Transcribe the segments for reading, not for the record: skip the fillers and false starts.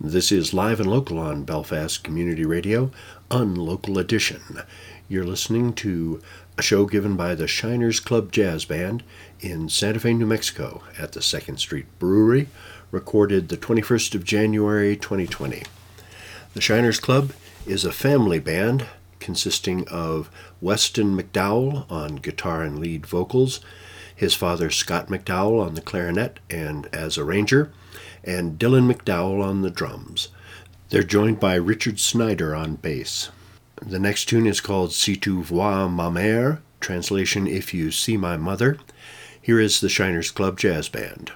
This is Live and Local on Belfast Community Radio, Unlocal Edition. You're listening to a show given by the Shiners Club Jazz Band in Santa Fe, New Mexico at the 2nd Street Brewery, recorded the 21st of January 2020. The Shiners Club is a family band consisting of Weston McDowell on guitar and lead vocals, his father Scott McDowell on the clarinet and as arranger, and Dylan McDowell on the drums. They're joined by Richard Snyder on bass. The next tune is called Si tu vois ma mère, translation If You See My Mother. Here is the Shiners Club Jazz Band.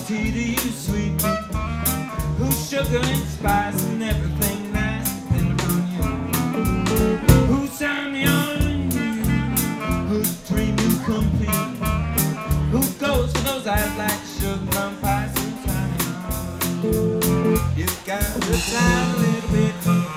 tea to you sweet, whose sugar and spice and everything nice depend on you, whose sound on you, whose dream you complete, who goes for those eyes like sugar plum pies and tiny on. You've got the time a little bit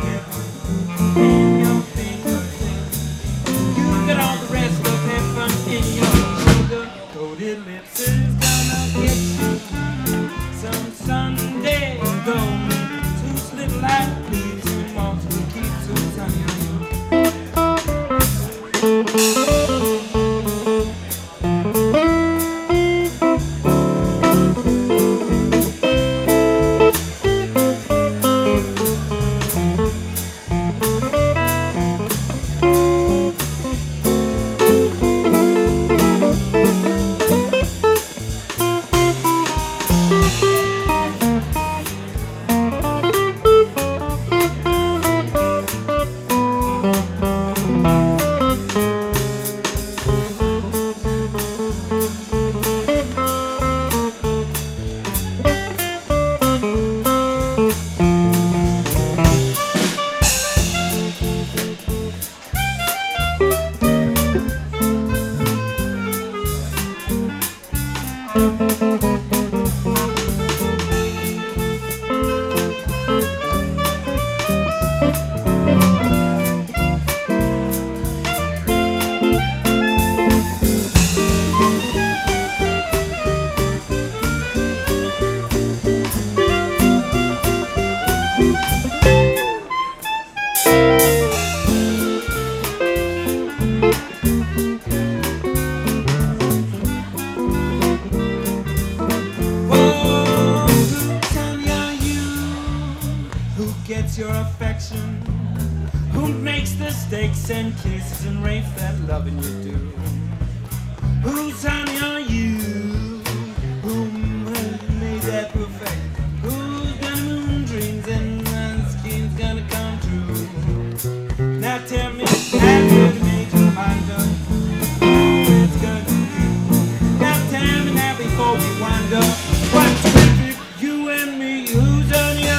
in your fingertips, you've got all the rest of heaven in your sugar-coated lips. It's gonna get you some Sunday gold, two little light leaves and moss will keep so sunny on you. Your affection, who makes the steaks and kisses and rapes that loving you do, whose honey are you, who made that perfect, who's gonna moon dreams and my scheme's gonna come true. Now tell me, have you made your mind up who it's gonna be? Now tell me now before we wind up, what's with you and me, who's on your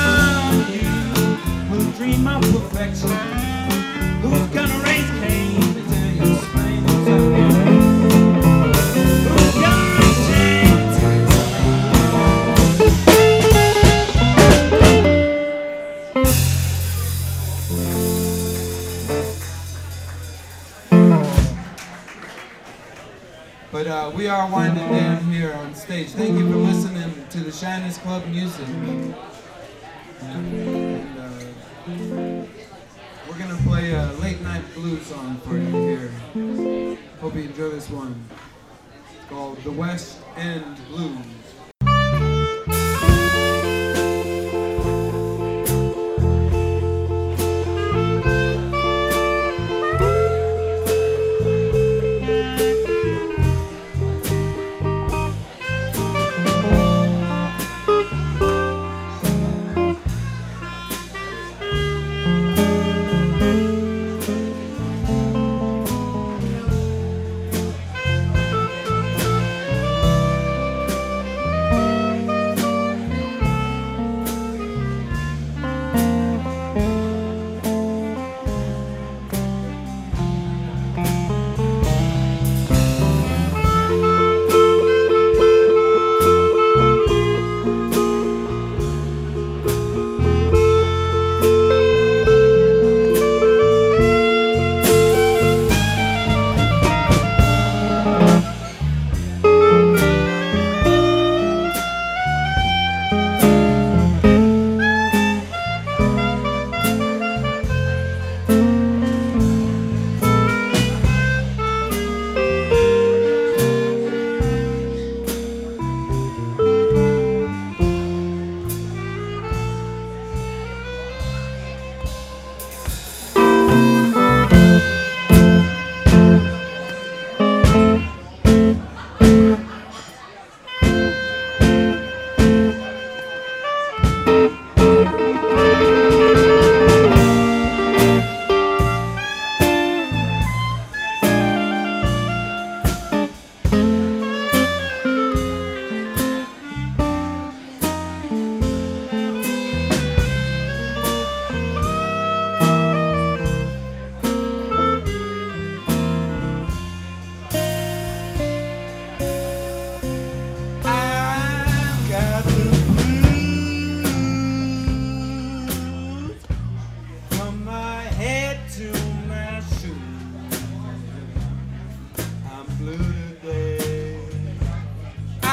dream of perfection, who's gonna raise Cain until you explain who's up here, who's gonna raise Cain until you explain. But we are winding down here on stage. Thank you for listening to the Shiners Club Music. We're gonna play a late night blues song for you here. Hope you enjoy this one. It's called The West End Blues.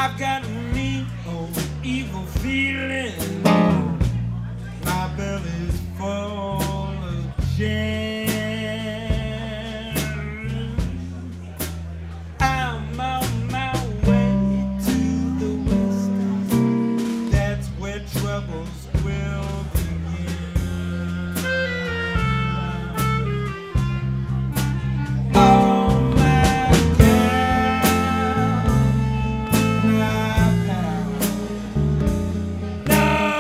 I've got a mean old evil feeling. My belly's full of jam. I'm on my way to the west. That's where troubles will begin. Oh my God, my pal. No.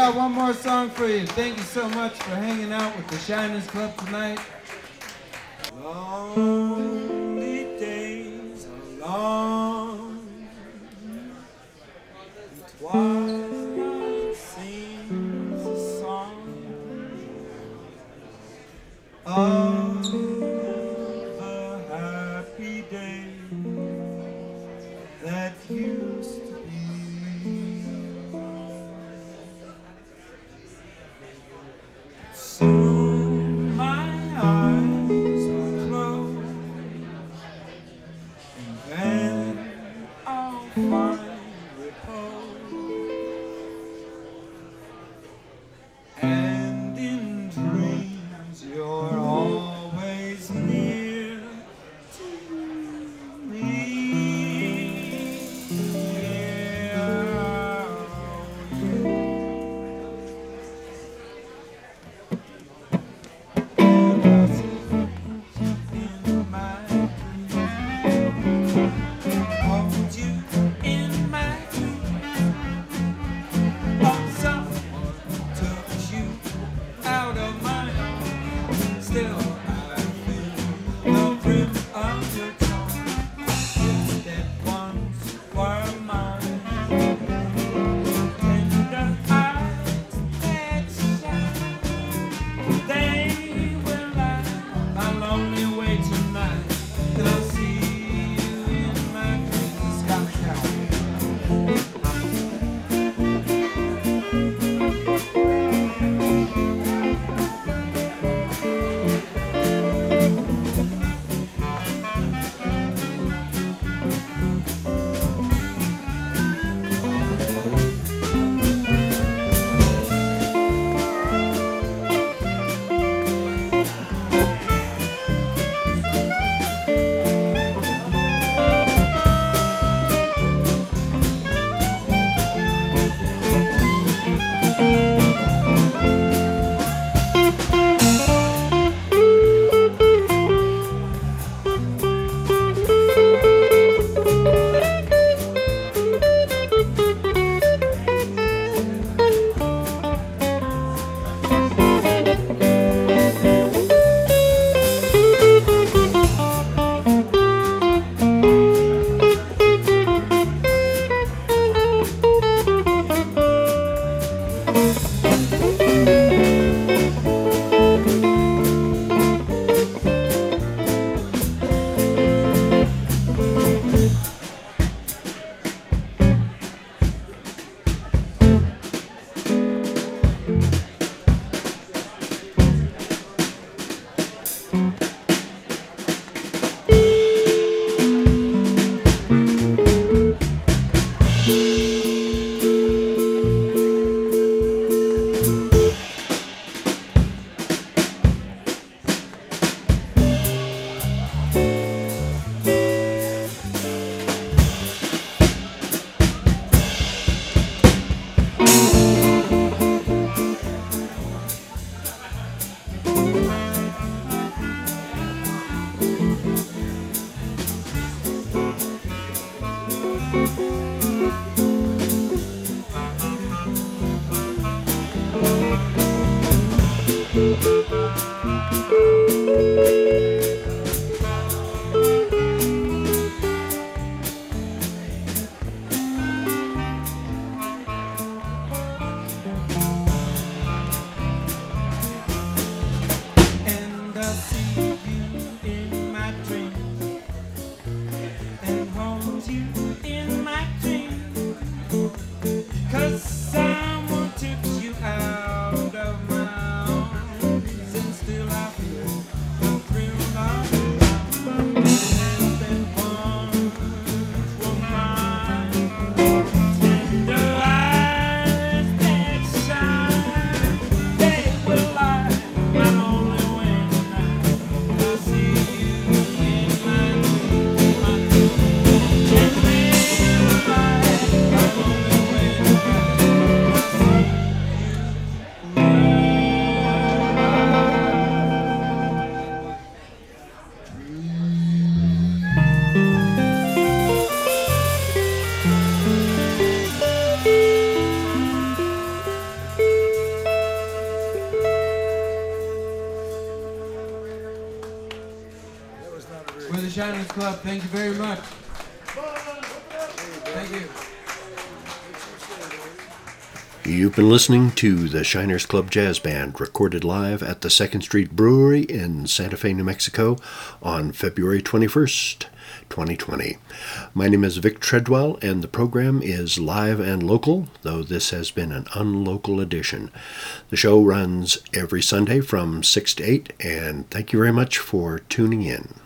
got one more song for you. Thank you so much for hanging out with the Shiners Club tonight. Lonely days are long. The twilight sings a song of the happy days that used to be. Soon my eyes are closed, and then I'll find repose, and in dreams you're always near to me. Shiners Club. Thank you very much. Thank you. You've been listening to the Shiners Club Jazz Band, recorded live at the 2nd Street Brewery in Santa Fe, New Mexico on February 21st, 2020. My name is Vic Treadwell, and the program is live and local, though this has been an unlocal edition. The show runs every Sunday from 6 to 8, and thank you very much for tuning in.